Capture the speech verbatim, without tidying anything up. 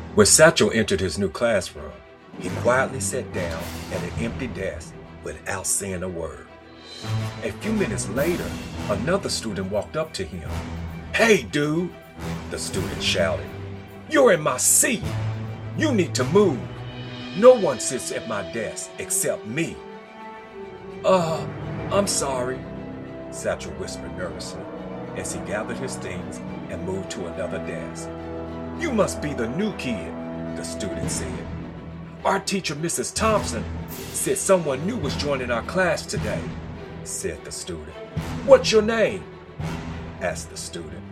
When Satchel entered his new classroom, he quietly sat down at an empty desk without saying a word. A few minutes later, another student walked up to him. "Hey, dude," the student shouted. "You're in my seat. You need to move. No one sits at my desk except me." "Uh, I'm sorry," Satchel whispered nervously as he gathered his things and moved to another desk. "You must be the new kid," the student said. "Our teacher, Missus Thompson, said someone new was joining our class today," said the student. "What's your name?" asked the student.